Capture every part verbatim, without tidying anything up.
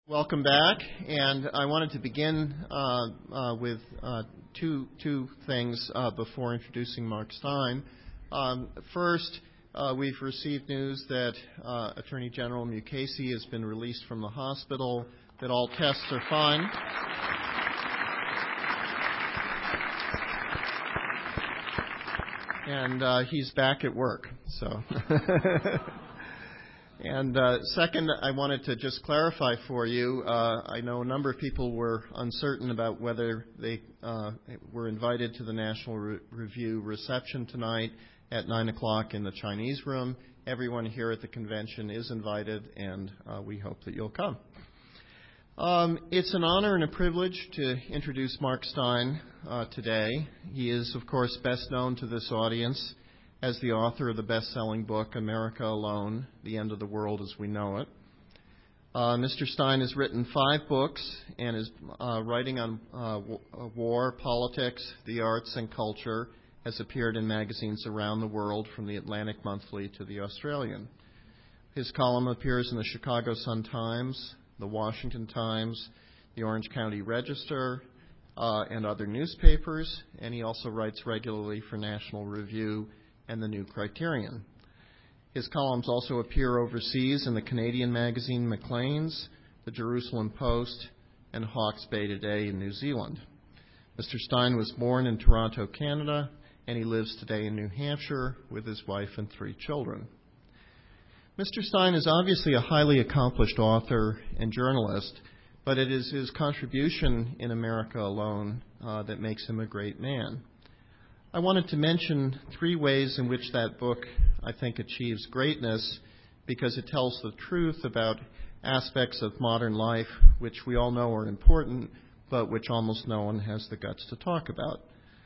Welcome back, and I wanted to begin uh, uh, with uh, two two things uh, before introducing Mark Steyn. Um, first, uh, we've received news that uh, Attorney General Mukasey has been released from the hospital, that all tests are fine. And uh, he's back at work, so... And uh, second, I wanted to just clarify for you, uh, I know a number of people were uncertain about whether they uh, were invited to the National Re- Review reception tonight at nine o'clock in the Chinese room. Everyone here at the convention is invited, and uh, we hope that you'll come. Um, it's an honor and a privilege to introduce Mark Steyn uh, today. He is, of course, best known to this audience as the author of the best-selling book, America Alone, The End of the World as We Know It. Uh, Mister Steyn has written five books and is uh, writing on uh, war, politics, the arts, and culture, has appeared in magazines around the world, from the Atlantic Monthly to the Australian. His column appears in the Chicago Sun-Times, the Washington Times, the Orange County Register, uh, and other newspapers, and he also writes regularly for National Review and the New Criterion. His columns also appear overseas in the Canadian magazine Maclean's, the Jerusalem Post, and Hawke's Bay Today in New Zealand. Mister Steyn was born in Toronto, Canada, and he lives today in New Hampshire with his wife and three children. Mister Steyn is obviously a highly accomplished author and journalist, but it is his contribution in America Alone uh, that makes him a great man. I wanted to mention three ways in which that book, I think, achieves greatness, because it tells the truth about aspects of modern life which we all know are important, but which almost no one has the guts to talk about.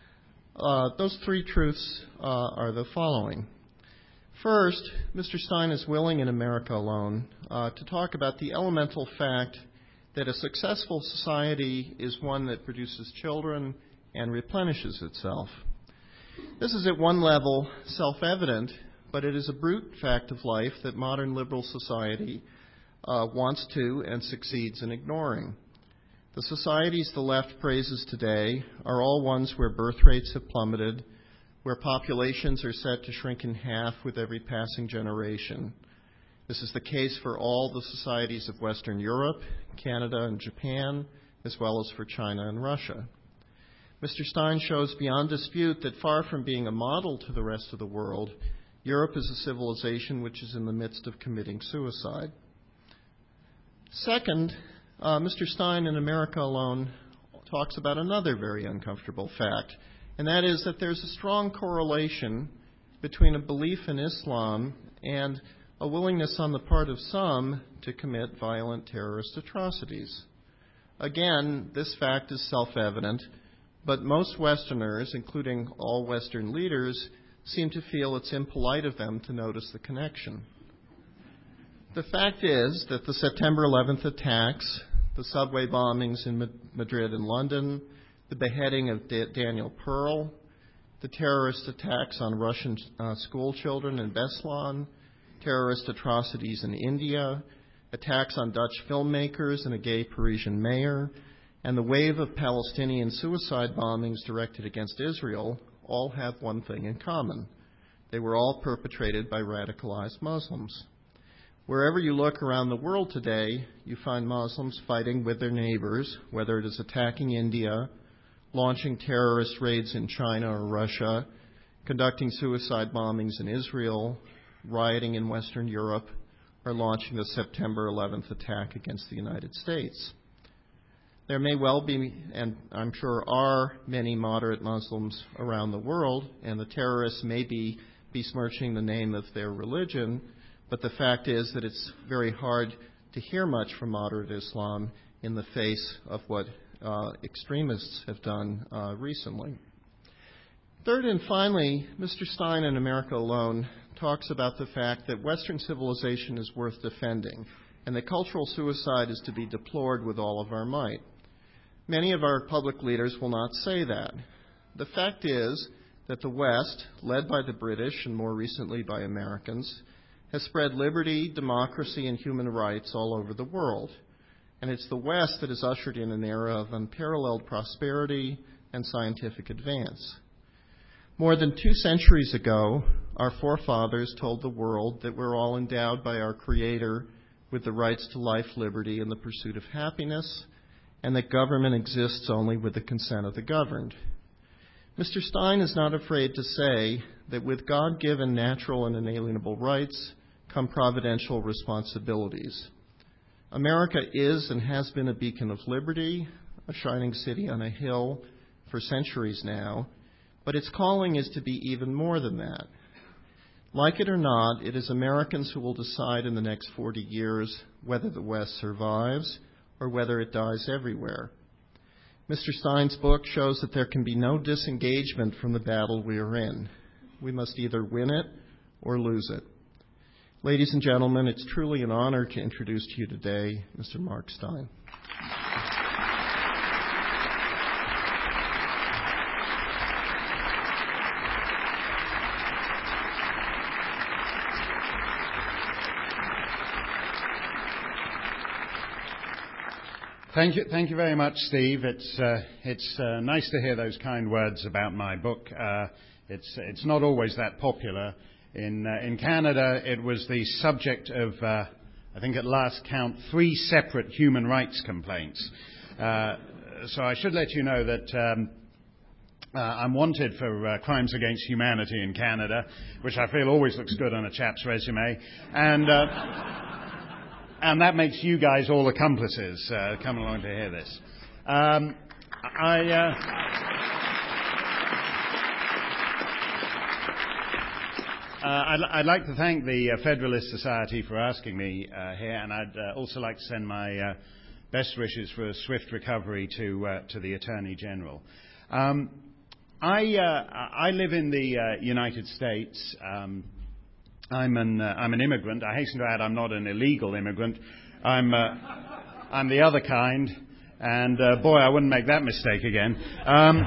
Uh, those three truths uh, are the following. First, Mister Steyn is willing in America Alone uh, to talk about the elemental fact that a successful society is one that produces children and replenishes itself. This is at one level self-evident, but it is a brute fact of life that modern liberal society uh, wants to and succeeds in ignoring. The societies the left praises today are all ones where birth rates have plummeted, where populations are set to shrink in half with every passing generation. This is the case for all the societies of Western Europe, Canada, and Japan, as well as for China and Russia. Mister Steyn shows beyond dispute that far from being a model to the rest of the world, Europe is a civilization which is in the midst of committing suicide. Second, uh, Mister Steyn in America Alone talks about another very uncomfortable fact, and that is that there's a strong correlation between a belief in Islam and a willingness on the part of some to commit violent terrorist atrocities. Again, this fact is self-evident, but most Westerners, including all Western leaders, seem to feel it's impolite of them to notice the connection. The fact is that the September eleventh attacks, the subway bombings in Madrid and London, the beheading of D- Daniel Pearl, the terrorist attacks on Russian uh, school children in Beslan, terrorist atrocities in India, attacks on Dutch filmmakers and a gay Parisian mayor, and the wave of Palestinian suicide bombings directed against Israel all have one thing in common. They were all perpetrated by radicalized Muslims. Wherever you look around the world today, you find Muslims fighting with their neighbors, whether it is attacking India, launching terrorist raids in China or Russia, conducting suicide bombings in Israel, rioting in Western Europe, or launching the September eleventh attack against the United States. There may well be, and I'm sure are, many moderate Muslims around the world, and the terrorists may be besmirching the name of their religion, but the fact is that it's very hard to hear much from moderate Islam in the face of what uh, extremists have done uh, recently. Third and finally, Mister Steyn in America Alone talks about the fact that Western civilization is worth defending, and that cultural suicide is to be deplored with all of our might. Many of our public leaders will not say that. The fact is that the West, led by the British and more recently by Americans, has spread liberty, democracy, and human rights all over the world. and it's the West that has ushered in an era of unparalleled prosperity and scientific advance. More than two centuries ago, our forefathers told the world that we're all endowed by our Creator with the rights to life, liberty, and the pursuit of happiness, and that government exists only with the consent of the governed. Mister Stein is not afraid to say that with God-given natural and inalienable rights come providential responsibilities. America is and has been a beacon of liberty, a shining city on a hill for centuries now, but its calling is to be even more than that. Like it or not, it is Americans who will decide in the next forty years whether the West survives or whether it dies everywhere. Mister Stein's book shows that there can be no disengagement from the battle we are in. We must either win it or lose it. Ladies and gentlemen, it's truly an honor to introduce to you today Mister Mark Stein. Thank you, thank you very much, Steve. It's uh, it's uh, nice to hear those kind words about my book. Uh, it's it's not always that popular. In uh, in Canada, it was the subject of, uh, I think at last count, three separate human rights complaints. Uh, so I should let you know that um, uh, I'm wanted for uh, crimes against humanity in Canada, which I feel always looks good on a chap's resume, and. Uh, And that makes you guys all accomplices uh, coming along to hear this. Um, I, uh, uh, I'd, I'd like to thank the uh, Federalist Society for asking me uh, here, and I'd uh, also like to send my uh, best wishes for a swift recovery to uh, to the Attorney General. Um, I uh, I live in the uh, United States. Um, I'm an uh, I'm an immigrant. I hasten to add, I'm not an illegal immigrant. I'm uh, I'm the other kind, and uh, boy, I wouldn't make that mistake again. Um,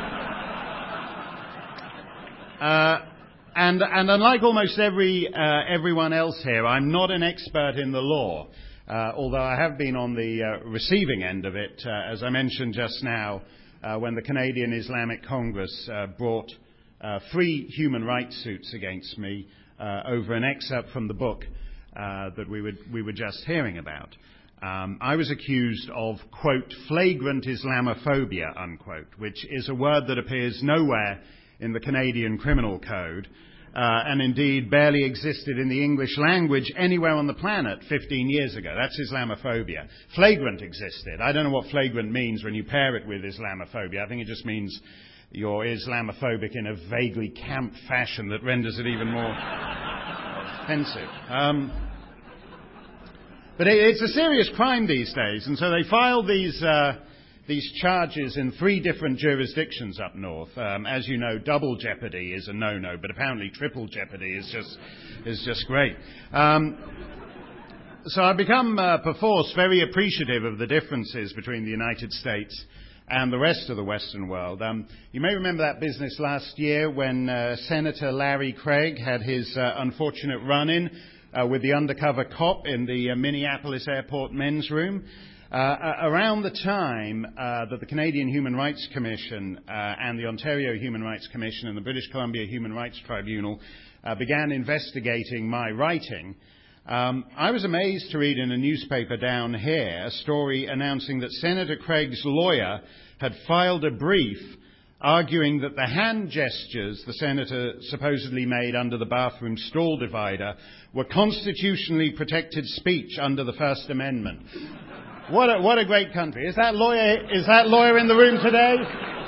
uh, and and unlike almost every uh, everyone else here, I'm not an expert in the law. Uh, although I have been on the uh, receiving end of it, uh, as I mentioned just now, uh, when the Canadian Islamic Congress uh, brought uh, three human rights suits against me. Uh, over an excerpt from the book uh, that we, would, we were just hearing about. Um, I was accused of, quote, flagrant Islamophobia, unquote, which is a word that appears nowhere in the Canadian Criminal Code uh, and indeed barely existed in the English language anywhere on the planet fifteen years ago. That's Islamophobia. Flagrant existed. I don't know what flagrant means when you pair it with Islamophobia. I think it just means you're Islamophobic in a vaguely camp fashion that renders it even more offensive. Um, but it, it's a serious crime these days, and so they filed these uh, these charges in three different jurisdictions up north. Um, as you know, double jeopardy is a no-no, but apparently triple jeopardy is just is just great. Um, so I've become, uh, perforce, very appreciative of the differences between the United States and the rest of the Western world. Um, you may remember that business last year when uh, Senator Larry Craig had his uh, unfortunate run-in uh, with the undercover cop in the uh, Minneapolis airport men's room. Uh, around the time uh, that the Canadian Human Rights Commission uh, and the Ontario Human Rights Commission and the British Columbia Human Rights Tribunal uh, began investigating my writing, Um, I was amazed to read in a newspaper down here a story announcing that Senator Craig's lawyer had filed a brief arguing that the hand gestures the senator supposedly made under the bathroom stall divider were constitutionally protected speech under the First Amendment. What a, what a great country. Is that lawyer, is that lawyer in the room today?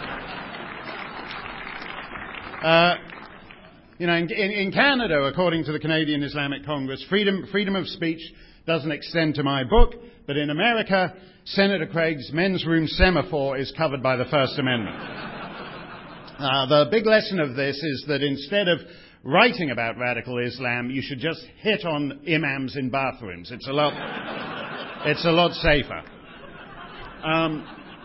Uh, You know, in, in Canada, according to the Canadian Islamic Congress, freedom, freedom of speech doesn't extend to my book, but in America, Senator Craig's men's room semaphore is covered by the First Amendment. Uh, the big lesson of this is that instead of writing about radical Islam, you should just hit on imams in bathrooms. It's a lot, it's a lot safer. Um,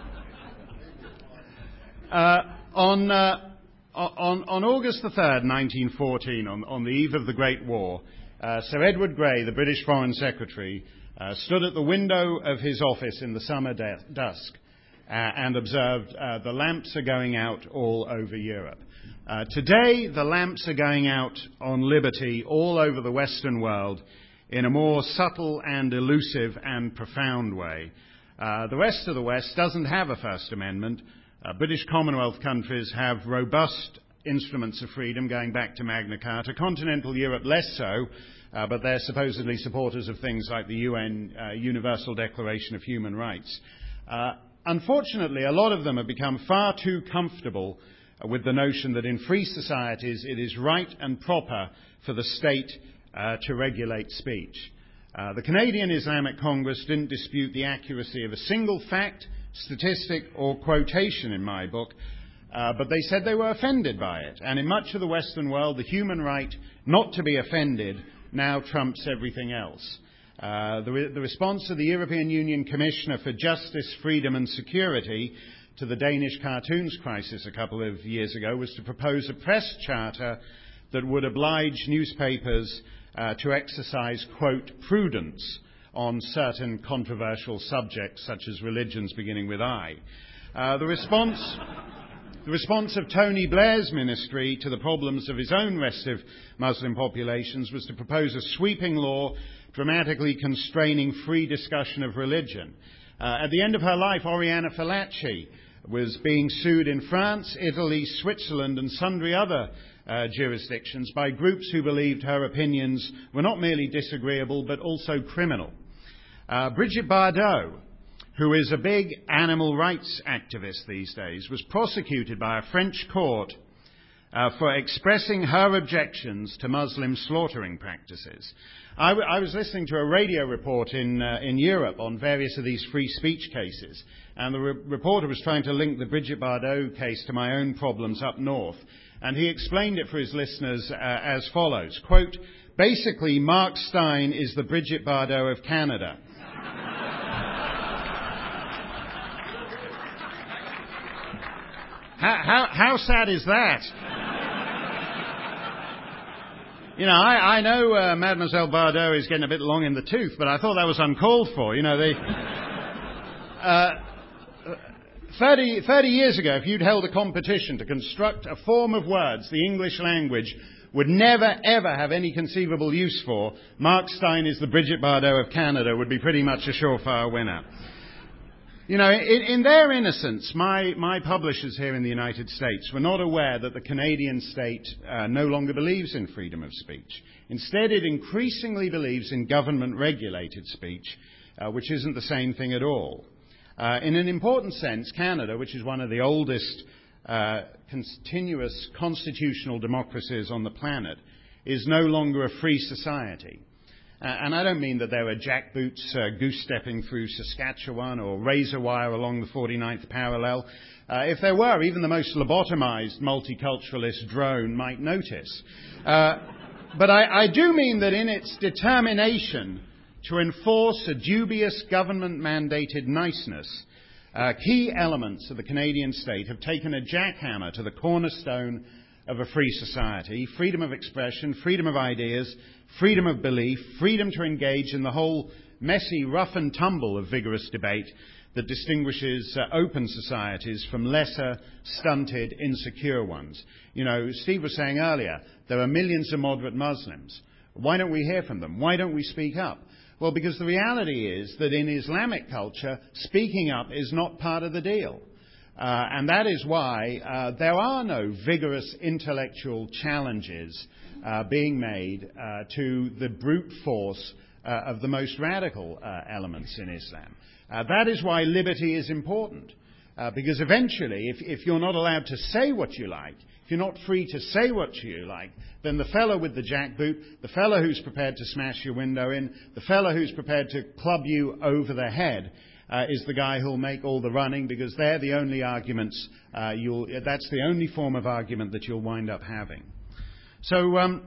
uh, on... Uh, On, on August the third, nineteen fourteen, on, on the eve of the Great War, uh, Sir Edward Grey, the British Foreign Secretary, uh, stood at the window of his office in the summer de- dusk uh, and observed uh, the lamps are going out all over Europe. Uh, today, the lamps are going out on liberty all over the Western world in a more subtle and elusive and profound way. Uh, the rest of the West doesn't have a First Amendment. Uh, British Commonwealth countries have robust instruments of freedom going back to Magna Carta. Continental Europe less so, uh, but they're supposedly supporters of things like the U N uh, Universal Declaration of Human Rights. Uh, unfortunately, a lot of them have become far too comfortable with the notion that in free societies it is right and proper for the state uh, to regulate speech. Uh, the Canadian Islamic Congress didn't dispute the accuracy of a single fact, statistic or quotation in my book, uh, but they said they were offended by it. And in much of the Western world, the human right not to be offended now trumps everything else. Uh, the, re- the response of the European Union Commissioner for Justice, Freedom and Security to the Danish cartoons crisis a couple of years ago was to propose a press charter that would oblige newspapers uh, to exercise, quote, prudence on certain controversial subjects such as religions beginning with I. Uh, the response the response of Tony Blair's ministry to the problems of his own restive Muslim populations was to propose a sweeping law dramatically constraining free discussion of religion. Uh, at the end of her life, Oriana Fallaci was being sued in France, Italy, Switzerland and sundry other uh, jurisdictions by groups who believed her opinions were not merely disagreeable but also criminal. Uh, Brigitte Bardot, who is a big animal rights activist these days, was prosecuted by a French court uh, for expressing her objections to Muslim slaughtering practices. I, w- I was listening to a radio report in, uh, in Europe on various of these free speech cases, and the re- reporter was trying to link the Brigitte Bardot case to my own problems up north, and he explained it for his listeners uh, as follows, quote, basically Mark Steyn is the Brigitte Bardot of Canada. how, how, how sad is that? You know, I, I know uh, Mademoiselle Bardot is getting a bit long in the tooth, but I thought that was uncalled for. You know, they, uh, thirty, thirty years ago, if you'd held a competition to construct a form of words the English language would never, ever have any conceivable use for, Mark Steyn is the Brigitte Bardot of Canada would be pretty much a surefire winner. You know, in, in their innocence, my, my publishers here in the United States were not aware that the Canadian state uh, no longer believes in freedom of speech. Instead, it increasingly believes in government-regulated speech, uh, which isn't the same thing at all. Uh, in an important sense, Canada, which is one of the oldest uh, continuous constitutional democracies on the planet, is no longer a free society. Uh, and I don't mean that there are jackboots uh, goose-stepping through Saskatchewan or razor wire along the forty-ninth parallel. Uh, if there were, even the most lobotomized multiculturalist drone might notice. Uh, but I, I do mean that in its determination to enforce a dubious government-mandated niceness, uh, key elements of the Canadian state have taken a jackhammer to the cornerstone of a free society: freedom of expression, freedom of ideas, freedom of belief, freedom to engage in the whole messy rough and tumble of vigorous debate that distinguishes uh, open societies from lesser, stunted, insecure ones. You know, Steve was saying earlier, there are millions of moderate Muslims. Why don't we hear from them? Why don't we speak up? Well, because the reality is that in Islamic culture, speaking up is not part of the deal. Uh, and that is why uh, there are no vigorous intellectual challenges uh, being made uh, to the brute force uh, of the most radical uh, elements in Islam. Uh, that is why liberty is important. Uh, because eventually, if, if you're not allowed to say what you like, if you're not free to say what you like, then the fellow with the jackboot, the fellow who's prepared to smash your window in, the fellow who's prepared to club you over the head, Uh, is the guy who'll make all the running, because they're the only arguments uh, you'll, that's the only form of argument that you'll wind up having. So, um,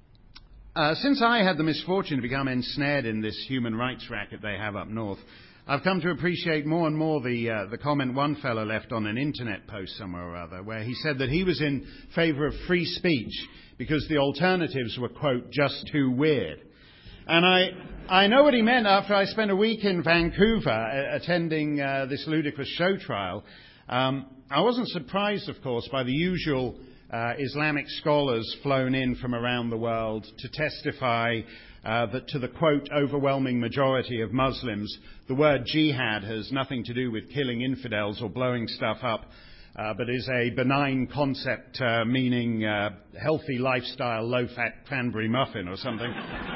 uh, since I had the misfortune to become ensnared in this human rights racket they have up north, I've come to appreciate more and more the, uh, the comment one fellow left on an internet post somewhere or other, where he said that he was in favour of free speech because the alternatives were, quote, just too weird. And I, I know what he meant after I spent a week in Vancouver uh, attending uh, this ludicrous show trial. Um, I wasn't surprised, of course, by the usual uh, Islamic scholars flown in from around the world to testify uh, that to the, quote, overwhelming majority of Muslims, the word jihad has nothing to do with killing infidels or blowing stuff up, uh, but is a benign concept uh, meaning uh, healthy lifestyle, low-fat cranberry muffin or something.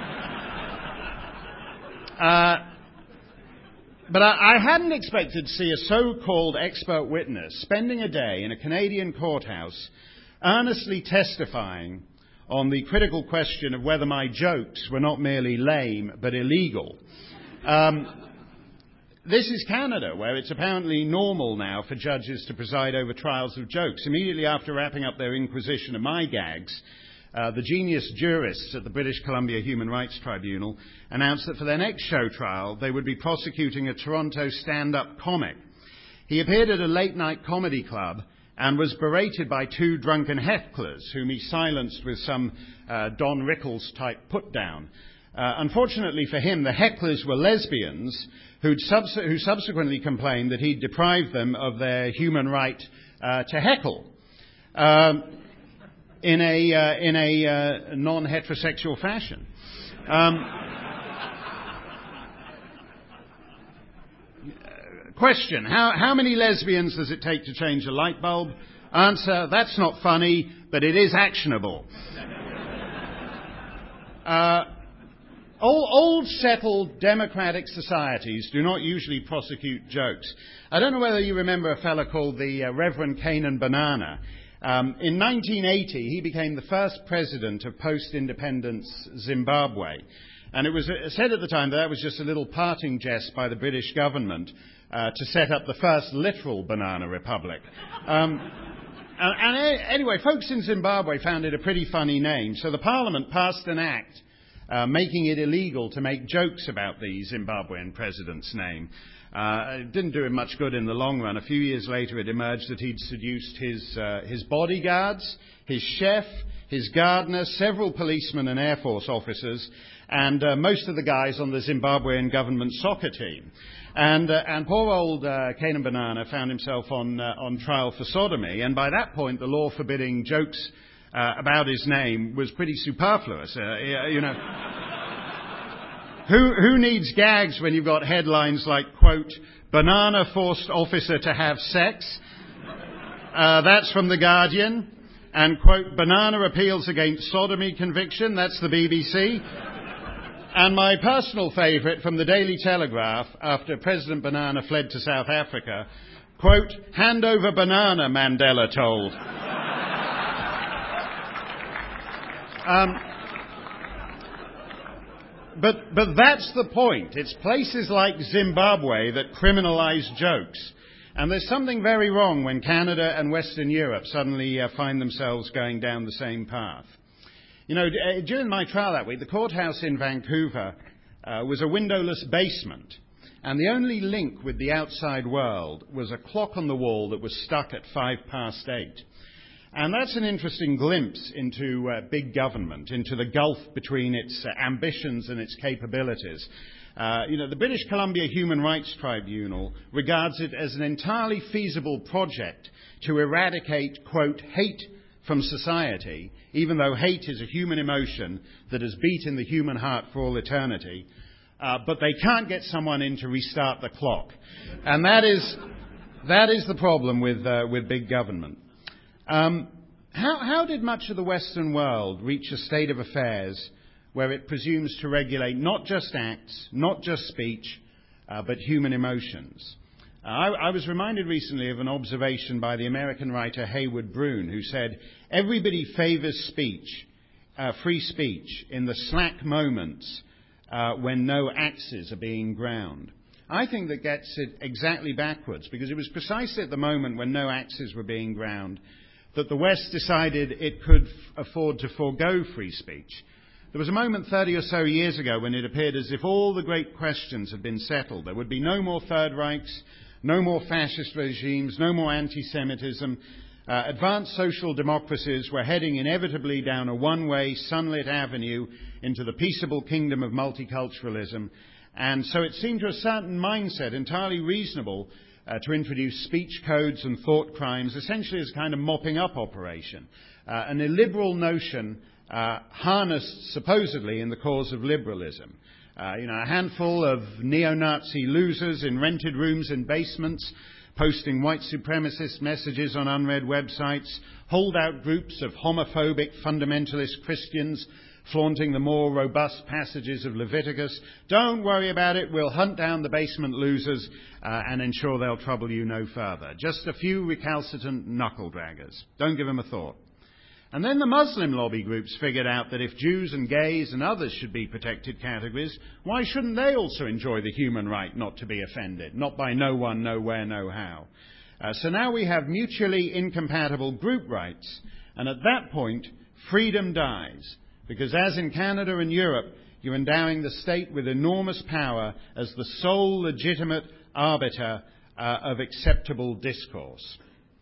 Uh, but I, I hadn't expected to see a so-called expert witness spending a day in a Canadian courthouse earnestly testifying on the critical question of whether my jokes were not merely lame but illegal. Um, this is Canada, where it's apparently normal now for judges to preside over trials of jokes. Immediately after wrapping up their inquisition of my gags, Uh, the genius jurists at the British Columbia Human Rights Tribunal announced that for their next show trial, they would be prosecuting a Toronto stand-up comic. He appeared at a late-night comedy club and was berated by two drunken hecklers, whom he silenced with some uh, Don Rickles-type put-down. Uh, unfortunately for him, the hecklers were lesbians who'd subs- who subsequently complained that he'd deprived them of their human right uh, to heckle. Um, in a uh, in a uh, non-heterosexual fashion. Um, question, how, how many lesbians does it take to change a light bulb? Answer, that's not funny, but it is actionable. Uh, old, old settled democratic societies do not usually prosecute jokes. I don't know whether you remember a fellow called the uh, Reverend Canaan Banana. Um, in nineteen eighty, he became the first president of post-independence Zimbabwe. And it was said at the time that that was just a little parting jest by the British government uh, to set up the first literal banana republic. Um, and, and anyway, folks in Zimbabwe found it a pretty funny name, so the Parliament passed an act uh, making it illegal to make jokes about the Zimbabwean president's name. Uh, it didn't do him much good in the long run. A few years later, it emerged that he'd seduced his, uh, his bodyguards, his chef, his gardener, several policemen and Air Force officers, and uh, most of the guys on the Zimbabwean government soccer team. And, uh, and poor old uh, Canaan Banana found himself on, uh, on trial for sodomy, and by that point, the law forbidding jokes uh, about his name was pretty superfluous. Uh, you know... Who, who needs gags when you've got headlines like, quote, banana forced officer to have sex? Uh, that's from The Guardian. And, quote, banana appeals against sodomy conviction. That's the B B C. And my personal favourite from the Daily Telegraph, after President Banana fled to South Africa, quote, hand over banana, Mandela told. um, But, but that's the point. It's places like Zimbabwe that criminalise jokes. And there's something very wrong when Canada and Western Europe suddenly uh, find themselves going down the same path. You know, d- during my trial that week, the courthouse in Vancouver uh, was a windowless basement. And the only link with the outside world was a clock on the wall that was stuck at five past eight. And that's an interesting glimpse into uh, big government, into the gulf between its uh, ambitions and its capabilities. Uh, you know, the British Columbia Human Rights Tribunal regards it as an entirely feasible project to eradicate, quote, hate from society, even though hate is a human emotion that has beat in the human heart for all eternity. Uh, but they can't get someone in to restart the clock. And that is, that is the problem with, uh, with big government. Um, how, how did much of the Western world reach a state of affairs where it presumes to regulate not just acts, not just speech, uh, but human emotions? Uh, I, I was reminded recently of an observation by the American writer Hayward Broun, who said, everybody favours speech, uh, free speech, in the slack moments uh, when no axes are being ground. I think that gets it exactly backwards, because it was precisely at the moment when no axes were being ground that the West decided it could f- afford to forego free speech. There was a moment thirty or so years ago when it appeared as if all the great questions had been settled. There would be no more Third Reichs, no more fascist regimes, no more anti-Semitism. Uh, advanced social democracies were heading inevitably down a one-way, sunlit avenue into the peaceable kingdom of multiculturalism, and so it seemed to a certain mindset entirely reasonable uh, to introduce speech codes and thought crimes, essentially as a kind of mopping up operation, uh, an illiberal notion uh, harnessed supposedly in the cause of liberalism. Uh, you know, a handful of neo-Nazi losers in rented rooms and basements, posting white supremacist messages on unread websites, holdout groups of homophobic fundamentalist Christians flaunting the more robust passages of Leviticus. Don't worry about it, we'll hunt down the basement losers uh, and ensure they'll trouble you no further. Just a few recalcitrant knuckle-draggers. Don't give them a thought. And then the Muslim lobby groups figured out that if Jews and gays and others should be protected categories, why shouldn't they also enjoy the human right not to be offended? Not by no one, nowhere, no how. Uh, so now we have mutually incompatible group rights, and at that point, freedom dies. Because as in Canada and Europe, you're endowing the state with enormous power as the sole legitimate arbiter uh, of acceptable discourse.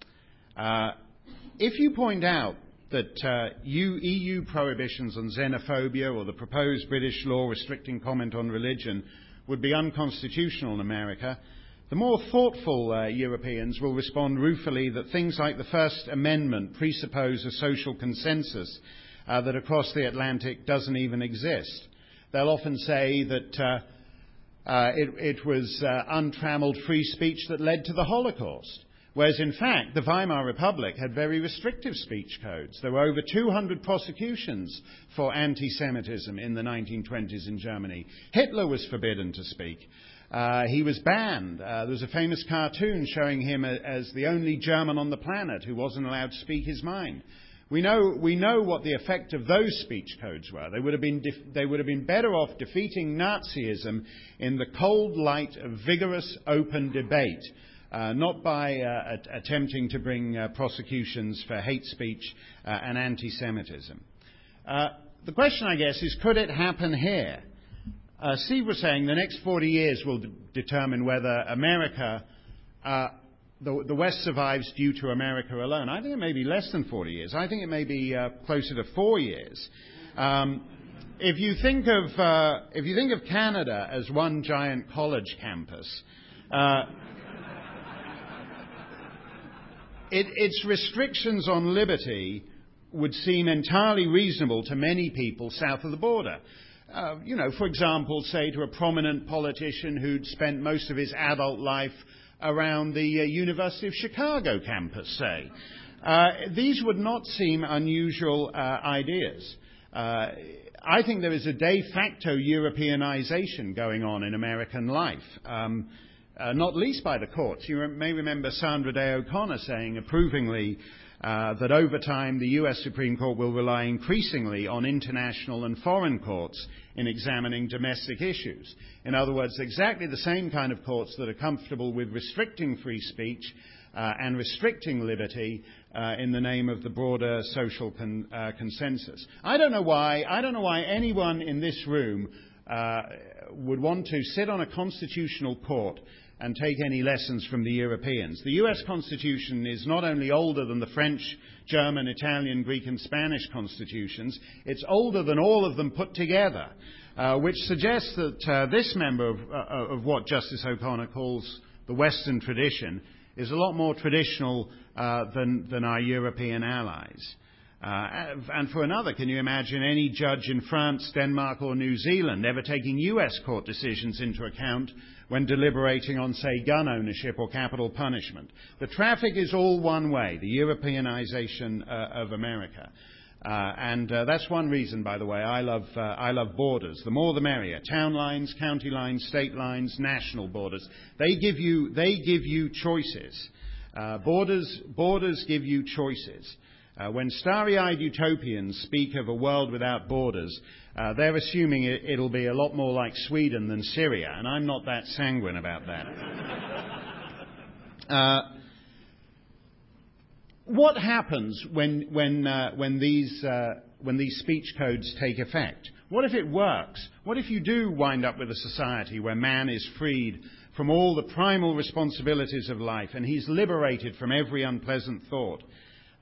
Uh, if you point out that uh, E U prohibitions on xenophobia or the proposed British law restricting comment on religion would be unconstitutional in America, the more thoughtful uh, Europeans will respond ruefully that things like the First Amendment presuppose a social consensus uh, that across the Atlantic doesn't even exist. They'll often say that uh, uh, it, it was uh, untrammeled free speech that led to the Holocaust. Whereas, in fact, the Weimar Republic had very restrictive speech codes. There were over two hundred prosecutions for anti-Semitism in the nineteen twenties in Germany. Hitler was forbidden to speak. Uh, he was banned. Uh, there was a famous cartoon showing him a, as the only German on the planet who wasn't allowed to speak his mind. We know, we know what the effect of those speech codes were. They would have been, def- they would have been better off defeating Nazism in the cold light of vigorous, open debate, Uh, not by uh, at- attempting to bring uh, prosecutions for hate speech uh, and anti-Semitism. Uh, the question, I guess, is could it happen here? Uh, Steve was saying the next forty years will d- determine whether America, uh, the, the West survives due to America alone. I think it may be less than forty years. I think it may be uh, closer to four years. Um, if you think of uh, if you think of Canada as one giant college campus, uh, It, its restrictions on liberty would seem entirely reasonable to many people south of the border. Uh, you know, for example, say to a prominent politician who'd spent most of his adult life around the uh, University of Chicago campus, say. Uh, these would not seem unusual uh, ideas. Uh, I think there is a de facto Europeanization going on in American life. Um, Uh, not least by the courts. You may remember Sandra Day O'Connor saying approvingly uh, that over time the U S Supreme Court will rely increasingly on international and foreign courts in examining domestic issues. In other words, exactly the same kind of courts that are comfortable with restricting free speech uh, and restricting liberty uh, in the name of the broader social con- uh, consensus. I don't know why. I don't know why anyone in this room uh, would want to sit on a constitutional court and take any lessons from the Europeans. The U S Constitution is not only older than the French, German, Italian, Greek and Spanish constitutions, it's older than all of them put together, uh, which suggests that uh, this member of, uh, of what Justice O'Connor calls the Western tradition is a lot more traditional uh, than, than our European allies. Uh, and for another, can you imagine any judge in France, Denmark or New Zealand ever taking U S court decisions into account when deliberating on, say, gun ownership or capital punishment? The traffic is all one way, the Europeanization uh, of America. Uh, and uh, that's one reason, by the way, I love, uh, I love borders. The more the merrier. Town lines, county lines, state lines, national borders. They give you, they give you choices. Uh, borders, borders give you choices. Uh, when starry-eyed utopians speak of a world without borders, uh, they're assuming it, it'll be a lot more like Sweden than Syria, and I'm not that sanguine about that. uh, what happens when, when, uh, when, these, uh, when these speech codes take effect? What if it works? What if you do wind up with a society where man is freed from all the primal responsibilities of life and he's liberated from every unpleasant thought?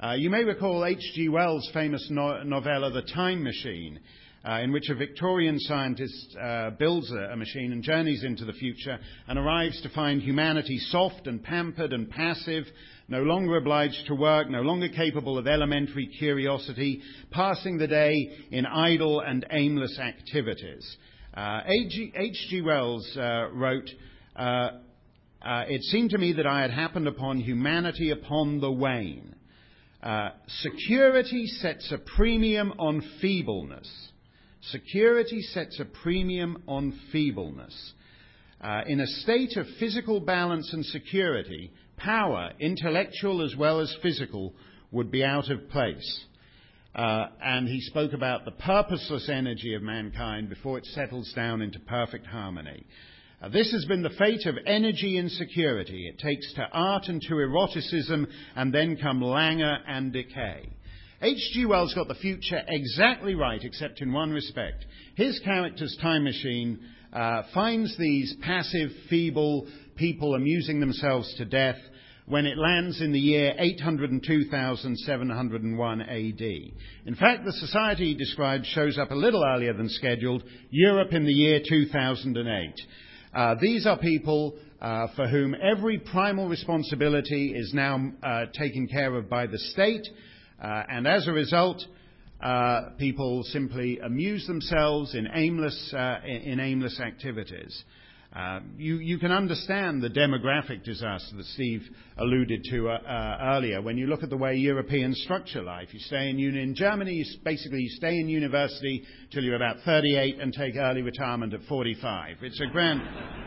Uh, you may recall H G Wells' famous no- novella, The Time Machine, uh, in which a Victorian scientist uh, builds a, a machine and journeys into the future and arrives to find humanity soft and pampered and passive, no longer obliged to work, no longer capable of elementary curiosity, passing the day in idle and aimless activities. Uh, H G Wells uh, wrote, uh, uh, it seemed to me that I had happened upon humanity upon the wane. Uh, security sets a premium on feebleness. Security sets a premium on feebleness. Uh, in a state of physical balance and security, power, intellectual as well as physical, would be out of place. Uh, and he spoke about the purposeless energy of mankind before it settles down into perfect harmony. Uh, this has been the fate of energy insecurity. It takes to art and to eroticism, and then come languor and decay. H G Wells got the future exactly right, except in one respect. His character's time machine uh, finds these passive, feeble people amusing themselves to death when it lands in the year eight hundred two thousand seven hundred one A D. In fact, the society he described shows up a little earlier than scheduled, Europe in the year two thousand eight. Uh, these are people uh, for whom every primal responsibility is now uh, taken care of by the state, uh, and as a result, uh, people simply amuse themselves in aimless, uh, in aimless activities. Uh, you, you can understand the demographic disaster that Steve alluded to uh, uh, earlier when you look at the way Europeans structure life. You stay in, uni- in Germany, you basically you stay in university till you're about thirty-eight and take early retirement at forty-five. It's a grand...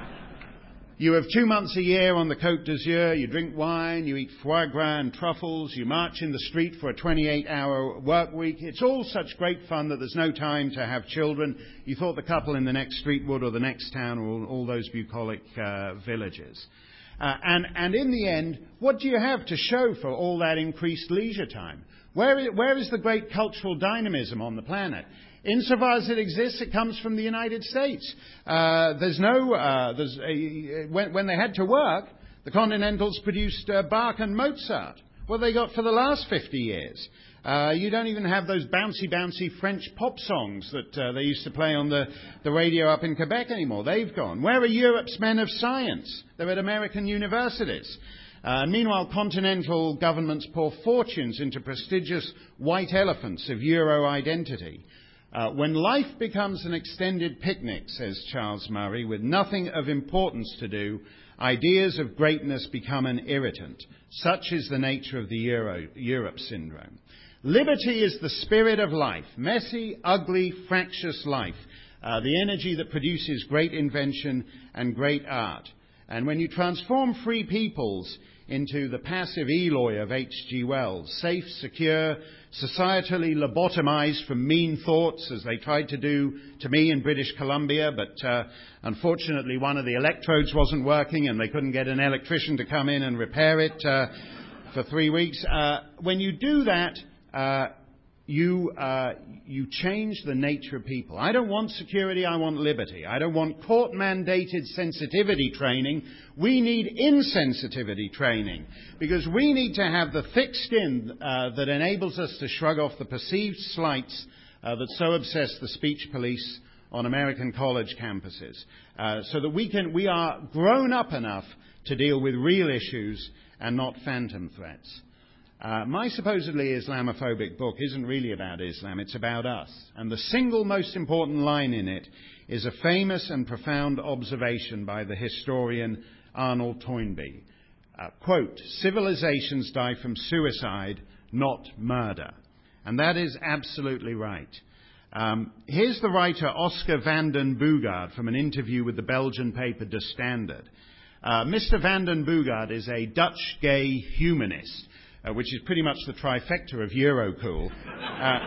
You have two months a year on the Côte d'Azur, you drink wine, you eat foie gras and truffles, you march in the street for a twenty-eight hour work week. It's all such great fun that there's no time to have children. You thought the couple in the next street would, or the next town, or all, all those bucolic uh, villages. Uh, and, and in the end, what do you have to show for all that increased leisure time? Where, where is the great cultural dynamism on the planet? Insofar as it exists, it comes from the United States. Uh, there's no, uh, there's a, when, when they had to work, the Continentals produced uh, Bach and Mozart. What have they got for the last fifty years? Uh, you don't even have those bouncy, bouncy French pop songs that uh, they used to play on the, the radio up in Quebec anymore. They've gone. Where are Europe's men of science? They're at American universities. Uh, meanwhile, continental governments pour fortunes into prestigious white elephants of Euro identity. Uh, when life becomes an extended picnic, says Charles Murray, with nothing of importance to do, ideas of greatness become an irritant. Such is the nature of the Euro, Europe syndrome. Liberty is the spirit of life, messy, ugly, fractious life, uh, the energy that produces great invention and great art. And when you transform free peoples into the passive Eloy of H G Wells, safe, secure, societally lobotomized from mean thoughts, as they tried to do to me in British Columbia, but uh, unfortunately one of the electrodes wasn't working and they couldn't get an electrician to come in and repair it uh, for three weeks. Uh, when you do that, uh, you, uh, you change the nature of people. I don't want security, I want liberty. I don't want court-mandated sensitivity training. We need insensitivity training, because we need to have the thick skin uh, that enables us to shrug off the perceived slights uh, that so obsess the speech police on American college campuses, uh, so that we can, we are grown up enough to deal with real issues and not phantom threats. Uh, my supposedly Islamophobic book isn't really about Islam, it's about us. And the single most important line in it is a famous and profound observation by the historian Arnold Toynbee. Uh, quote, "Civilizations die from suicide, not murder." And that is absolutely right. Um, here's the writer Oscar van den Boogaard from an interview with the Belgian paper De Standard. Uh, Mister van den Boogaard is a Dutch gay humanist, Uh, which is pretty much the trifecta of Eurocool. Uh,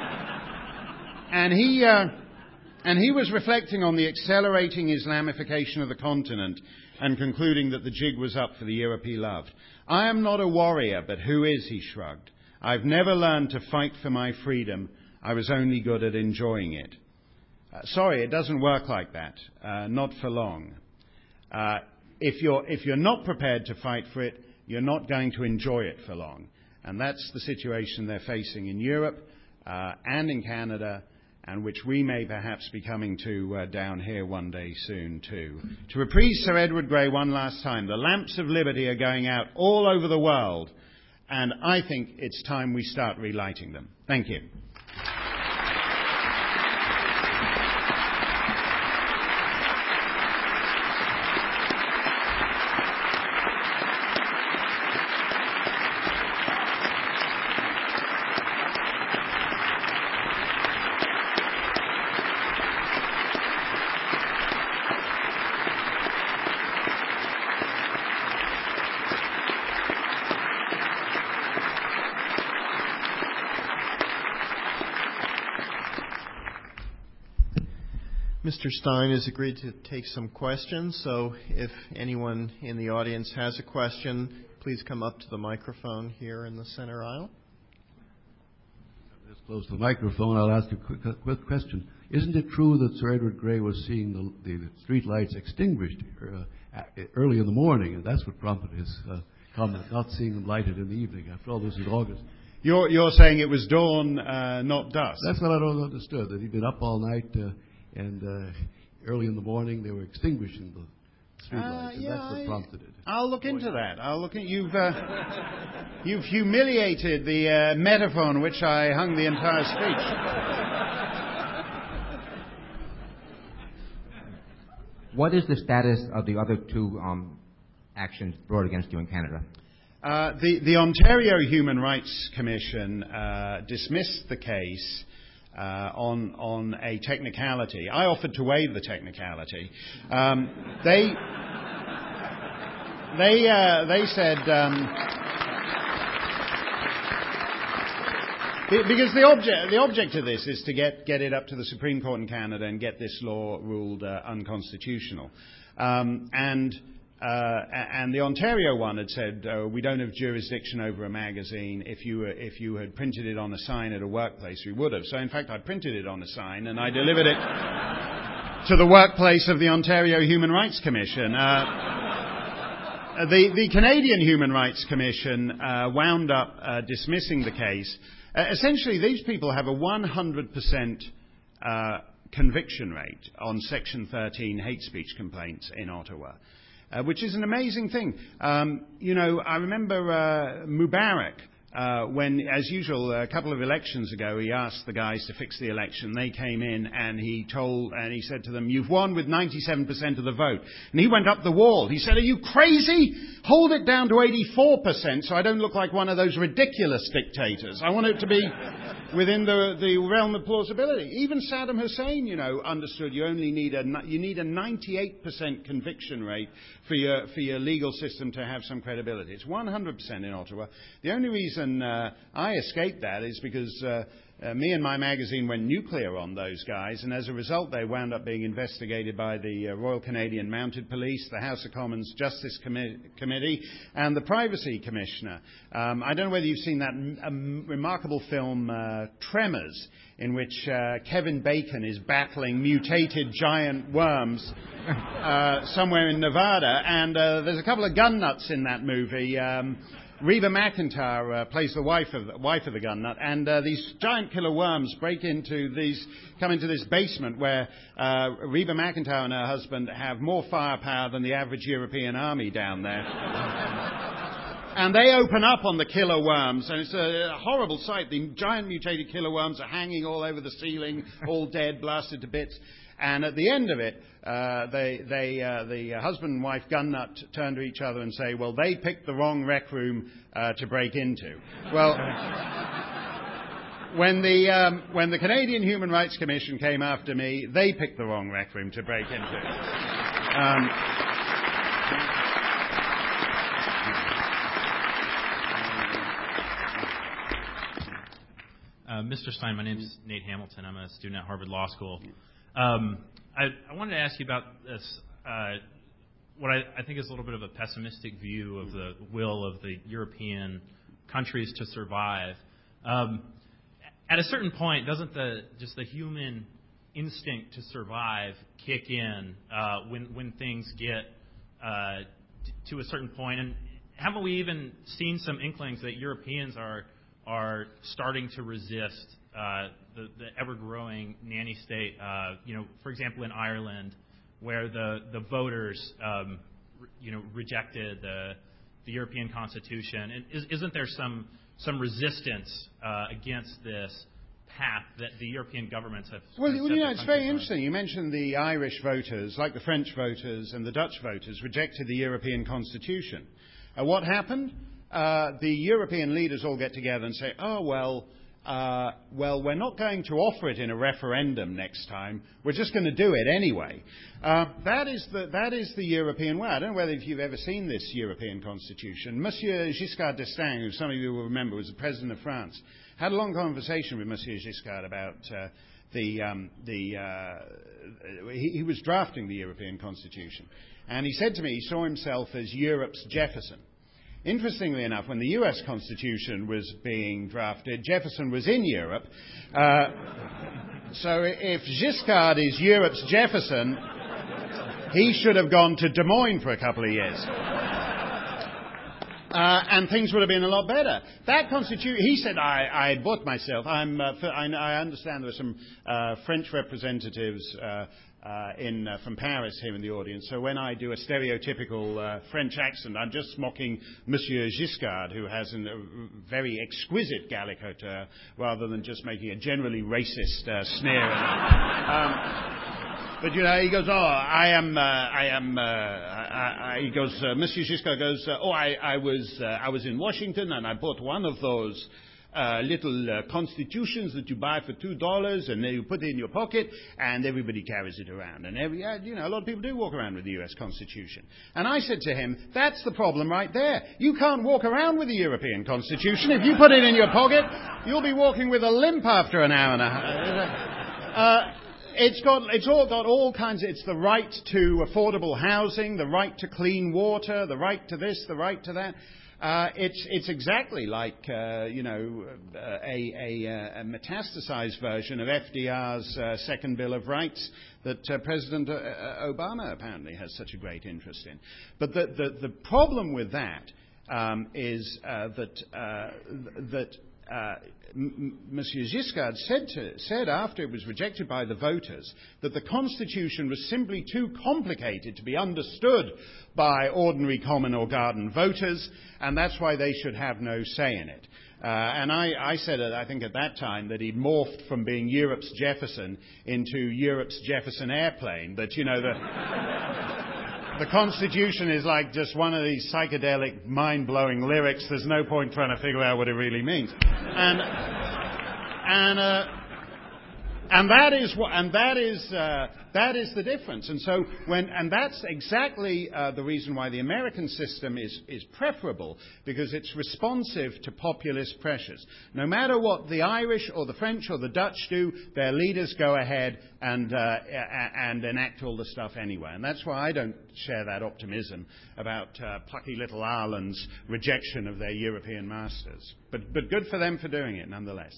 and he uh, and he was reflecting on the accelerating Islamification of the continent and concluding that the jig was up for the Europe he loved. "I am not a warrior, but who is?" he shrugged. "I've never learned to fight for my freedom. I was only good at enjoying it." Uh, sorry, it doesn't work like that. Uh, not for long. Uh, if you're if you're not prepared to fight for it, you're not going to enjoy it for long. And that's the situation they're facing in Europe uh, and in Canada, and which we may perhaps be coming to uh, down here one day soon too. To reprise Sir Edward Grey one last time, the lamps of liberty are going out all over the world, and I think it's time we start relighting them. Thank you. Mister Stein has agreed to take some questions, so if anyone in the audience has a question, please come up to the microphone here in the center aisle. Just close to the microphone, I'll ask a quick, a quick question. Isn't it true that Sir Edward Grey was seeing the, the street lights extinguished uh, early in the morning, and that's what prompted his uh, comment, not seeing them lighted in the evening? After all, this is August. You're, you're saying it was dawn, uh, not dusk? That's what I don't understood, that he'd been up all night, uh, and uh, early in the morning they were extinguishing the street lights, uh, and yeah, that's what prompted it. I'll look into that. I'll look at you've uh, you've humiliated the uh, metaphor on which I hung the entire speech. What is the status of the other two um, actions brought against you in Canada? Uh, the, the Ontario Human Rights Commission uh, dismissed the case Uh, on on a technicality. I offered to waive the technicality. Um, they they uh, they said um, because the object the object of this is to get get it up to the Supreme Court in Canada and get this law ruled uh, unconstitutional. Um, and Uh, and the Ontario one had said, uh, we don't have jurisdiction over a magazine. If you were, if you had printed it on a sign at a workplace, we would have. So, in fact, I printed it on a sign and I delivered it to the workplace of the Ontario Human Rights Commission. Uh, the, the Canadian Human Rights Commission uh, wound up uh, dismissing the case. Uh, essentially, these people have a one hundred percent uh, conviction rate on Section thirteen hate speech complaints in Ottawa. Uh, which is an amazing thing. Um, you know, I remember uh, Mubarak, uh, when, as usual, a couple of elections ago, he asked the guys to fix the election. They came in and he told, and he said to them, "You've won with ninety-seven percent of the vote." And he went up the wall. He said, "Are you crazy? Hold it down to eighty-four percent so I don't look like one of those ridiculous dictators. I want it to be within the, the realm of plausibility." Even Saddam Hussein, you know, understood you only need a, you need a ninety-eight percent conviction rate for your, for your legal system to have some credibility. It's one hundred percent in Ottawa. The only reason uh, I escaped that is because uh, uh, me and my magazine went nuclear on those guys, and as a result they wound up being investigated by the uh, Royal Canadian Mounted Police, the House of Commons Justice Com- Committee, and the Privacy Commissioner. Um, I don't know whether you've seen that m- um, remarkable film uh, Tremors, in which uh, Kevin Bacon is battling mutated giant worms uh, somewhere in Nevada, and uh, there's a couple of gun nuts in that movie. Um, Reba McEntire uh, plays the wife of the, wife of the gun nut, and uh, these giant killer worms break into these, come into this basement where uh, Reba McEntire and her husband have more firepower than the average European army down there. And they open up on the killer worms, and it's a, a horrible sight. The giant mutated killer worms are hanging all over the ceiling, all dead, blasted to bits. And at the end of it, uh, they, they, uh, the husband and wife gun nut turn to each other and say, "Well, they picked the wrong rec room uh, to break into." Well, when the um, when the Canadian Human Rights Commission came after me, they picked the wrong rec room to break into. Um, Uh, Mister Stein, my name is Nate Hamilton. I'm a student at Harvard Law School. Um, I, I wanted to ask you about this, uh, what I, I think is a little bit of a pessimistic view of the will of the European countries to survive. Um, at a certain point, doesn't the just the human instinct to survive kick in uh, when when things get uh, t- to a certain point? And haven't we even seen some inklings that Europeans are are starting to resist uh, the, the ever-growing nanny state? Uh, you know, for example, in Ireland, where the the voters, um, re, you know, rejected the the European Constitution, and is, isn't there some some resistance uh, against this path that the European governments have? Well, have well set you know, their it's very countries on? interesting. You mentioned the Irish voters, like the French voters and the Dutch voters, rejected the European Constitution. Uh, what happened? Uh, the European leaders all get together and say, oh, well, uh, well, we're not going to offer it in a referendum next time. We're just going to do it anyway. Uh, that is the, that is the European way. I don't know whether if you've ever seen this European Constitution. Monsieur Giscard d'Estaing, who some of you will remember was the President of France, had a long conversation with Monsieur Giscard about uh, the, um, the uh, he, he was drafting the European Constitution. And he said to me he saw himself as Europe's Jefferson. Interestingly enough, when the U S Constitution was being drafted, Jefferson was in Europe. Uh, so if Giscard is Europe's Jefferson, he should have gone to Des Moines for a couple of years. Uh, and things would have been a lot better. That constitution, he said, I, I bought myself. I'm, uh, I, I understand there are some uh, French representatives uh, uh, in, uh, from Paris here in the audience. So when I do a stereotypical uh, French accent, I'm just mocking Monsieur Giscard, who has a uh, very exquisite Gallicoteur, rather than just making a generally racist uh, sneer. um, But, you know, he goes, oh, I am, uh, I am, uh, I, I, he goes, uh, Monsieur Giscard goes, uh, oh, I, I was, uh, I was in Washington and I bought one of those uh, little uh, constitutions that you buy for two dollars and then you put it in your pocket and everybody carries it around. And every, uh, you know, a lot of people do walk around with the U S Constitution. And I said to him, that's the problem right there. You can't walk around with the European Constitution. If you put it in your pocket, you'll be walking with a limp after an hour and a half. Uh, It's got, it's all got all kinds of, it's the right to affordable housing, the right to clean water, the right to this, the right to that. Uh, it's, it's exactly like, uh, you know, uh, a, a, a metastasized version of F D R's uh, Second Bill of Rights that uh, President Obama apparently has such a great interest in. But the, the, the problem with that um, is uh, that, uh, that uh, M- Monsieur Giscard said, to, said after it was rejected by the voters that the Constitution was simply too complicated to be understood by ordinary common or garden voters, and that's why they should have no say in it. Uh, and I, I said, I think at that time, that he'd morphed from being Europe's Jefferson into Europe's Jefferson Airplane, that, you know, the... The Constitution is like just one of these psychedelic, mind-blowing lyrics. There's no point trying to figure out what it really means. And, and, uh, and that is what, and that is, uh, that is the difference. And so when, and that's exactly uh, the reason why the American system is, is preferable, because it's responsive to populist pressures. No matter what the Irish or the French or the Dutch do, their leaders go ahead and, uh, and enact all the stuff anyway. And that's why I don't share that optimism about uh, plucky little Ireland's rejection of their European masters. But, but good for them for doing it nonetheless.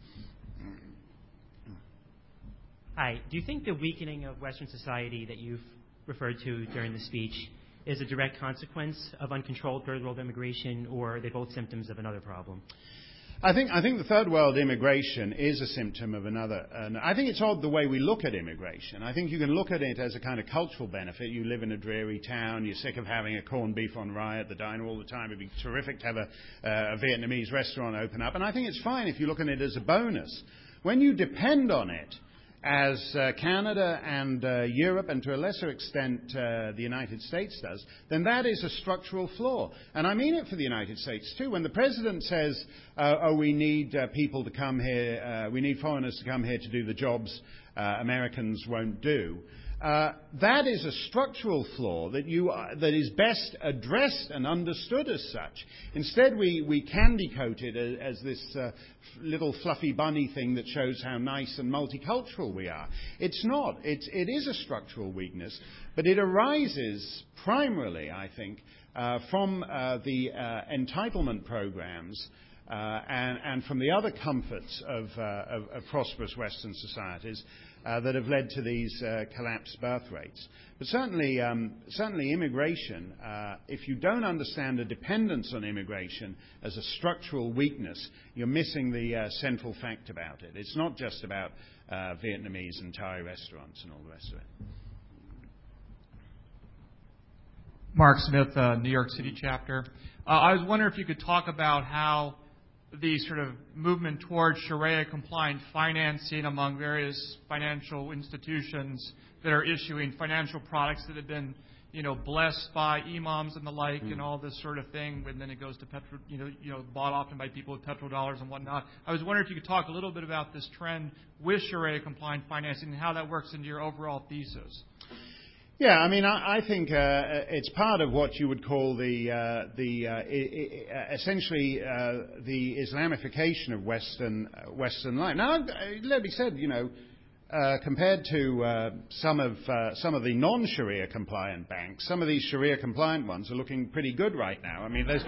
Hi. Do you think the weakening of Western society that you've referred to during the speech is a direct consequence of uncontrolled third world immigration, or are they both symptoms of another problem? I think, I think the third world immigration is a symptom of another. And I think it's odd the way we look at immigration. I think you can look at it as a kind of cultural benefit. You live in a dreary town. You're sick of having a corned beef on rye at the diner all the time. It'd be terrific to have a, uh, a Vietnamese restaurant open up. And I think it's fine if you look at it as a bonus. When you depend on it, as uh, Canada and uh, Europe, and to a lesser extent uh, the United States does, then that is a structural flaw. And I mean it for the United States too. When the President says, uh, oh, we need uh, people to come here, uh, we need foreigners to come here to do the jobs uh, Americans won't do, Uh, that is a structural flaw that, you are, that is best addressed and understood as such. Instead, we, we candy coat it as, as this uh, little fluffy bunny thing that shows how nice and multicultural we are. It's not. It's, it is a structural weakness, but it arises primarily, I think, uh, from uh, the uh, entitlement programs uh, and, and from the other comforts of, uh, of, of prosperous Western societies. uh, that have led to these uh, collapsed birth rates. But certainly, um, certainly immigration, uh, if you don't understand the dependence on immigration as a structural weakness, you're missing the uh, central fact about it. It's not just about uh, Vietnamese and Thai restaurants and all the rest of it. Mark Smith, uh, New York City chapter. Uh, I was wondering if you could talk about how the sort of movement towards Sharia-compliant financing among various financial institutions that are issuing financial products that have been, you know, blessed by imams and the like, mm. and all this sort of thing, and then it goes to petro, you know, you know, bought often by people with petrodollars and whatnot. I was wondering if you could talk a little bit about this trend with Sharia-compliant financing and how that works into your overall thesis. Yeah, I mean, I, I think uh, it's part of what you would call the uh, the uh, I, I, essentially uh, the Islamification of Western uh, Western life. Now, let me said, you know, uh, compared to uh, some of uh, some of the non-Sharia compliant banks, some of these Sharia compliant ones are looking pretty good right now. I mean, there's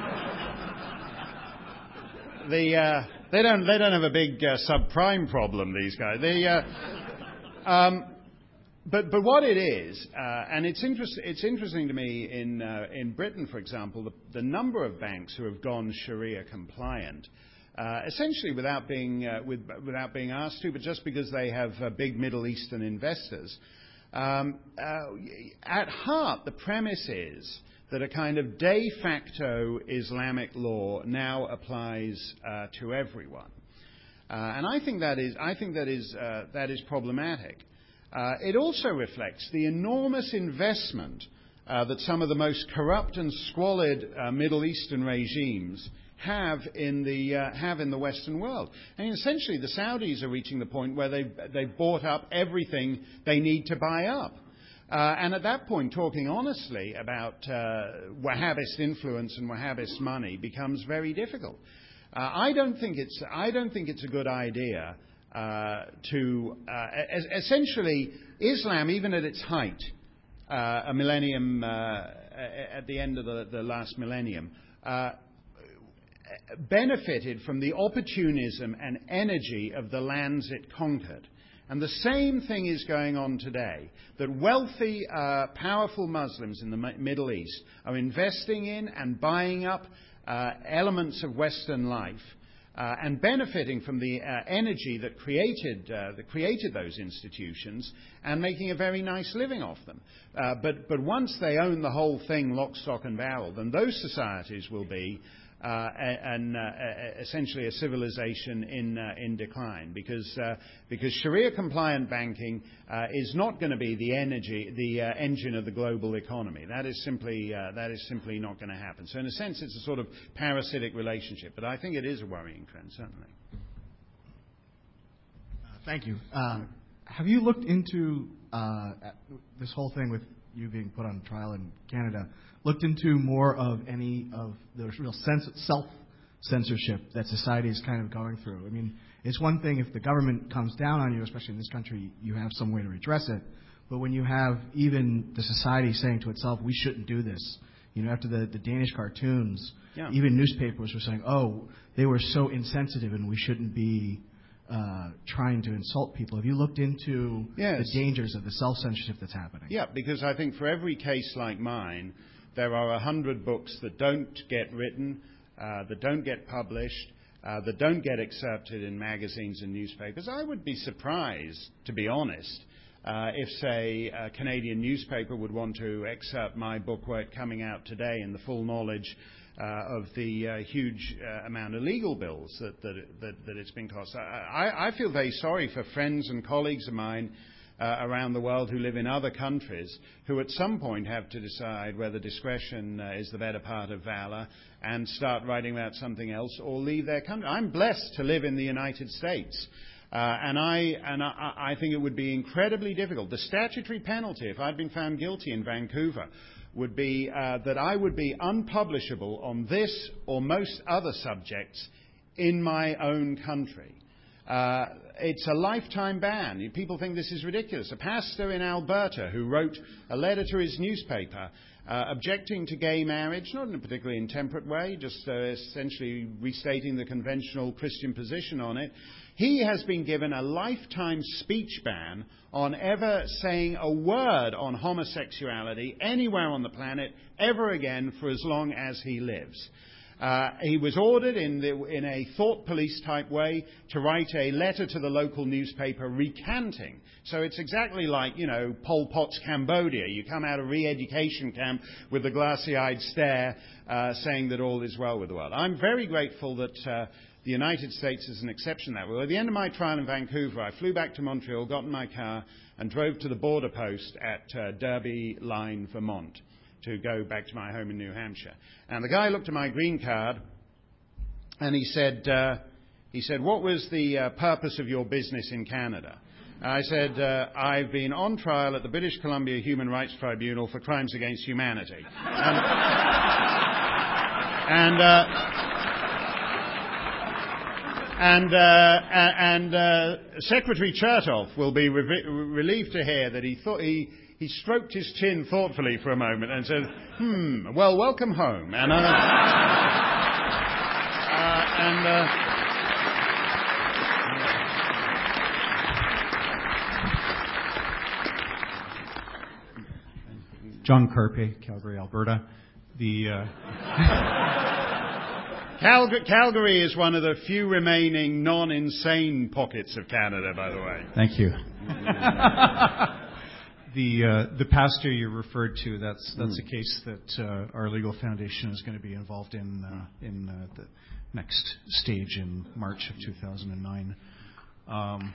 the uh, they don't they don't have a big uh, subprime problem. These guys, they. Uh, um, But but what it is, uh, and it's interest, it's interesting to me in uh, in Britain, for example, the, the number of banks who have gone Sharia compliant, uh, essentially without being uh, with, without being asked to, but just because they have uh, big Middle Eastern investors. Um, uh, at heart, the premise is that a kind of de facto Islamic law now applies uh, to everyone, uh, and I think that is I think that is uh, that is problematic. Uh, it also reflects the enormous investment uh, that some of the most corrupt and squalid uh, Middle Eastern regimes have in the uh, have in the Western world. I mean, essentially, the Saudis are reaching the point where they they've bought up everything they need to buy up, uh, and at that point, talking honestly about uh, Wahhabist influence and Wahhabist money becomes very difficult. Uh, I don't think it's I don't think it's a good idea. Uh, to uh, es- essentially Islam, even at its height, uh, a millennium uh, at the end of the, the last millennium, uh, benefited from the opportunism and energy of the lands it conquered. And the same thing is going on today, that wealthy, uh, powerful Muslims in the M- Middle East are investing in and buying up uh, elements of Western life, Uh, and benefiting from the uh, energy that created uh, that created those institutions and making a very nice living off them. Uh, but but once they own the whole thing, lock, stock, and barrel, then those societies will be uh, an, uh, essentially a civilization in uh, in decline, because uh, because Sharia-compliant banking uh, is not going to be the energy, the uh, engine of the global economy. That is simply uh, that is simply not going to happen. So in a sense, it's a sort of parasitic relationship. But I think it is a worrying trend, certainly. Uh, thank you. Uh, have you looked into uh, this whole thing with you being put on trial in Canada? Looked into more of any of the real sens- self-censorship that society is kind of going through? I mean, it's one thing if the government comes down on you, especially in this country, you have some way to redress it. But when you have even the society saying to itself, we shouldn't do this. You know, after the, the Danish cartoons, yeah. even newspapers were saying, oh, they were so insensitive and we shouldn't be uh, trying to insult people. Have you looked into yes. the dangers of the self-censorship that's happening? Yeah, because I think for every case like mine, there are a hundred books that don't get written, uh, that don't get published, uh, that don't get excerpted in magazines and newspapers. I would be surprised, to be honest, uh, if, say, a Canadian newspaper would want to excerpt my book were it coming out today in the full knowledge uh, of the uh, huge uh, amount of legal bills that, that, that, that it's been cost. I, I feel very sorry for friends and colleagues of mine Uh, around the world who live in other countries who at some point have to decide whether discretion uh, is the better part of valor and start writing about something else or leave their country. I'm blessed to live in the United States. Uh, and I, and I, I think it would be incredibly difficult. The statutory penalty, if I'd been found guilty in Vancouver, would be uh, that I would be unpublishable on this or most other subjects in my own country. Uh, it's a lifetime ban. People think this is ridiculous. A pastor in Alberta who wrote a letter to his newspaper uh, objecting to gay marriage, not in a particularly intemperate way, just uh, essentially restating the conventional Christian position on it. He has been given a lifetime speech ban on ever saying a word on homosexuality anywhere on the planet ever again for as long as he lives. Uh, he was ordered in, the, in a thought police type way to write a letter to the local newspaper recanting. So it's exactly like, you know, Pol Pot's Cambodia. You come out of re-education camp with the glassy-eyed stare uh, saying that all is well with the world. I'm very grateful that uh, the United States is an exception to that. Well, at the end of my trial in Vancouver, I flew back to Montreal, got in my car, and drove to the border post at uh, Derby Line, Vermont, to go back to my home in New Hampshire. And the guy looked at my green card, and he said, uh, he said, what was the uh, purpose of your business in Canada? And I said, uh, I've been on trial at the British Columbia Human Rights Tribunal for crimes against humanity. And, and uh, And, uh, and uh, Secretary Chertoff will be re- relieved to hear that he thought he, he stroked his chin thoughtfully for a moment and said, "Hmm, well, welcome home." And, uh, uh, and uh, John Carpe, Calgary, Alberta. The uh, Calgary, Calgary is one of the few remaining non-insane pockets of Canada, by the way. Thank you. the uh, the pastor you referred to, that's that's mm. a case that uh, our legal foundation is going to be involved in uh, in uh, the next stage in March of two thousand nine. Um,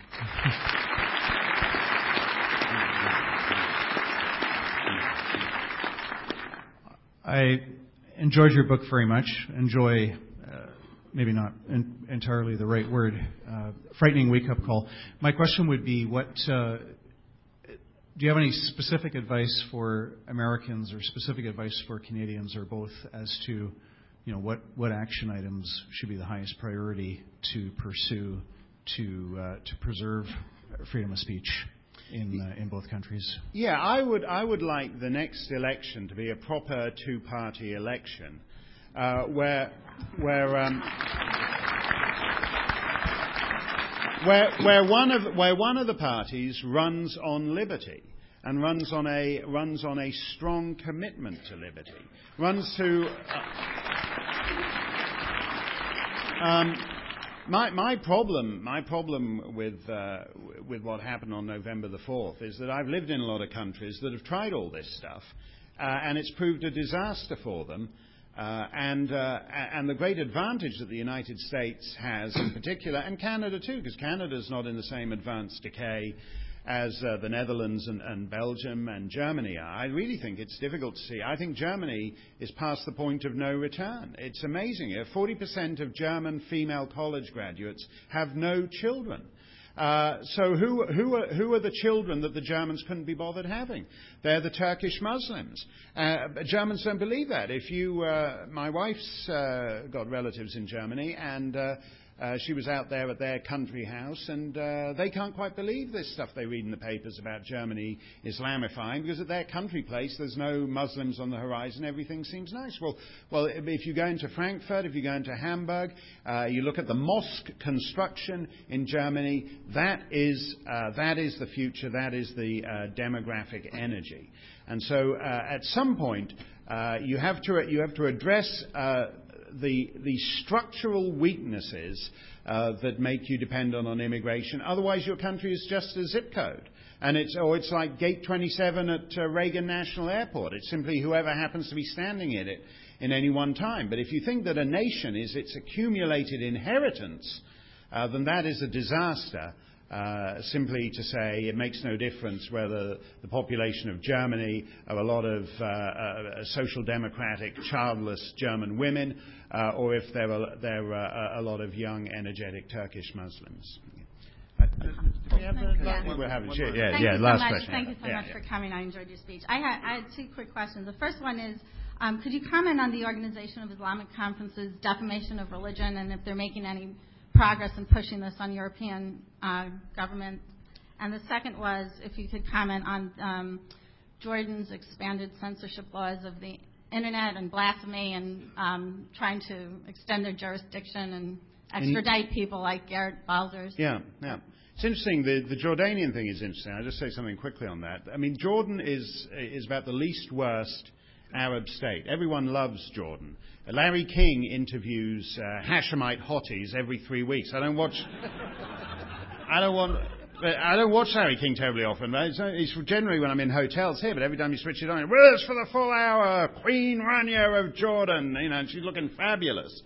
I enjoyed your book very much. Enjoy. Maybe not in, entirely the right word, uh, frightening wake-up call. My question would be, what uh, do you have any specific advice for Americans or specific advice for Canadians or both as to, you know, what, what action items should be the highest priority to pursue to uh, to preserve freedom of speech in uh, in both countries? Yeah, I would I would like the next election to be a proper two-party election. Uh, where, where, um, where, where one of where one of the parties runs on liberty and runs on a runs on a strong commitment to liberty, runs to. Uh, um, my my problem my problem with uh, with what happened on November the fourth is that I've lived in a lot of countries that have tried all this stuff, uh, and it's proved a disaster for them. Uh, and, uh, and the great advantage that the United States has in particular, and Canada too, because Canada's not in the same advanced decay as uh, the Netherlands and, and Belgium and Germany are. I really think it's difficult to see. I think Germany is past the point of no return. It's amazing. forty percent of German female college graduates have no children. Uh, so who, who, are, who are the children that the Germans couldn't be bothered having? They're the Turkish Muslims. Uh, Germans don't believe that. If you, uh, my wife's uh, got relatives in Germany, and uh, uh, she was out there at their country house, and uh, they can't quite believe this stuff they read in the papers about Germany Islamifying, because at their country place there's no Muslims on the horizon. Everything seems nice. Well, well, if you go into Frankfurt, if you go into Hamburg, uh, you look at the mosque construction in Germany. That is uh, that is the future. That is the uh, demographic energy. And so, uh, at some point, uh, you have to you have to address Uh, The, the structural weaknesses uh, that make you dependent on immigration. Otherwise, your country is just a zip code. And it's, or it's like Gate twenty-seven at uh, Reagan National Airport. It's simply whoever happens to be standing in it in any one time. But if you think that a nation is its accumulated inheritance, uh, then that is a disaster. Uh, simply to say it makes no difference whether the population of Germany are a lot of uh, uh, social democratic, childless German women, uh, or if there are, there are a lot of young, energetic Turkish Muslims. Yeah. We're having yeah, yeah, Thank yeah. you Last so much. question. Thank you so yeah, much yeah. for coming. I enjoyed your speech. I had, I had two quick questions. The first one is, um, could you comment on the Organization of Islamic Conference's defamation of religion, and if they're making any progress in pushing this on European uh, government? And the second was, if you could comment on um, Jordan's expanded censorship laws of the internet and blasphemy and um, trying to extend their jurisdiction and extradite people like Garrett Bowser's. Yeah, yeah. It's interesting. The, the Jordanian thing is interesting. I'll just say something quickly on that. I mean, Jordan is is about the least worst Arab state. Everyone loves Jordan. Larry King interviews uh, Hashemite hotties every three weeks. I don't watch. I don't want. I don't watch Larry King terribly often. It's, it's generally when I'm in hotels here, but every time you switch it on, well, it's for the full hour. Queen Rania of Jordan, you know, and she's looking fabulous.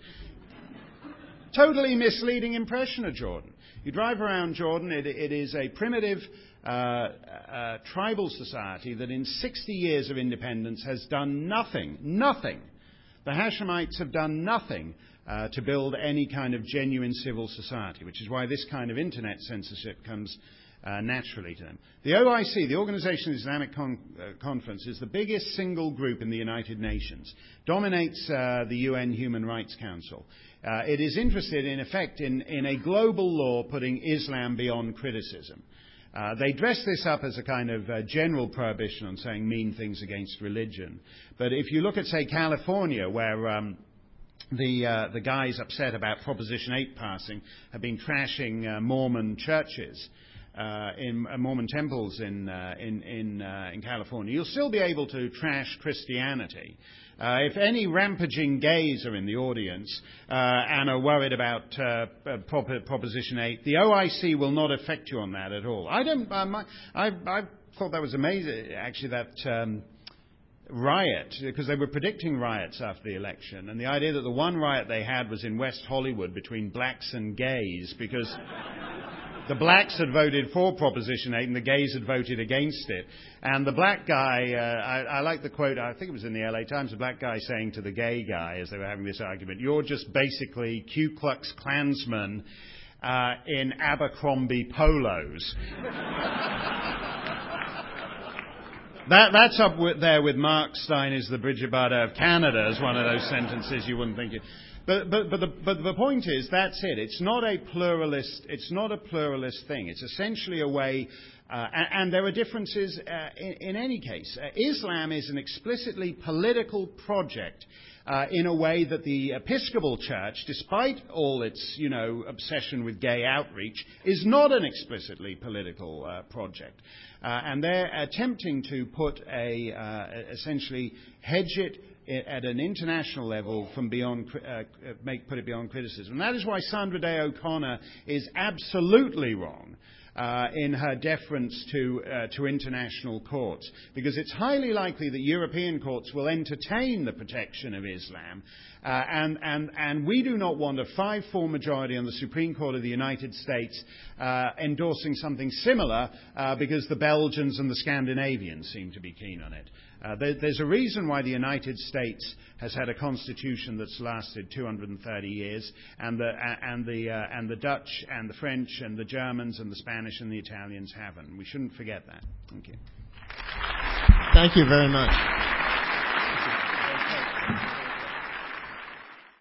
Totally misleading impression of Jordan. You drive around Jordan, it, it is a primitive uh, uh, tribal society that in sixty years of independence has done nothing, nothing. The Hashemites have done nothing uh, to build any kind of genuine civil society, which is why this kind of internet censorship comes uh, naturally to them. The O I C, the Organization of Islamic Con- uh, Conference, is the biggest single group in the United Nations, dominates uh, the U N Human Rights Council. Uh, it is interested, in effect, in, in a global law putting Islam beyond criticism. Uh, they dress this up as a kind of uh, general prohibition on saying mean things against religion. But if you look at, say, California, where um, the uh, the guys upset about Proposition eight passing have been trashing uh, Mormon churches, uh, in uh, Mormon temples in uh, in in, uh, in California, you'll still be able to trash Christianity. Uh, if any rampaging gays are in the audience uh, and are worried about uh, Prop- Proposition eight, the O I C will not affect you on that at all. I don't. Um, I, I thought that was amazing, actually, that um, riot, because they were predicting riots after the election, and the idea that the one riot they had was in West Hollywood between blacks and gays, because the blacks had voted for Proposition eight and the gays had voted against it. And the black guy, uh, I, I like the quote, I think it was in the L A Times, the black guy saying to the gay guy as they were having this argument, "You're just basically Ku Klux Klansmen uh, in Abercrombie polos." That, that's up with, there with Mark Stein is the Bridget Bardot of Canada as one of those sentences you wouldn't think it. But, but, but, the, but the point is, that's it. It's not a pluralist. It's not a pluralist thing. It's essentially a way, uh, and, and there are differences uh, in, in any case. Uh, Islam is an explicitly political project. Uh, in a way that the Episcopal Church, despite all its, you know, obsession with gay outreach, is not an explicitly political uh, project. Uh, and they're attempting to put a, uh, essentially hedge it at an international level from beyond, uh, make, put it beyond criticism. And that is why Sandra Day O'Connor is absolutely wrong Uh, in her deference to uh, to international courts, because it's highly likely that European courts will entertain the protection of Islam, uh, and and and we do not want a five four majority on the Supreme Court of the United States uh, endorsing something similar uh, because the Belgians and the Scandinavians seem to be keen on it. Uh, there, there's a reason why the United States has had a constitution that's lasted two hundred thirty years, and the and the uh, and the Dutch and the French and the Germans and the Spanish and the Italians haven't. We shouldn't forget that. Thank you. Thank you very much.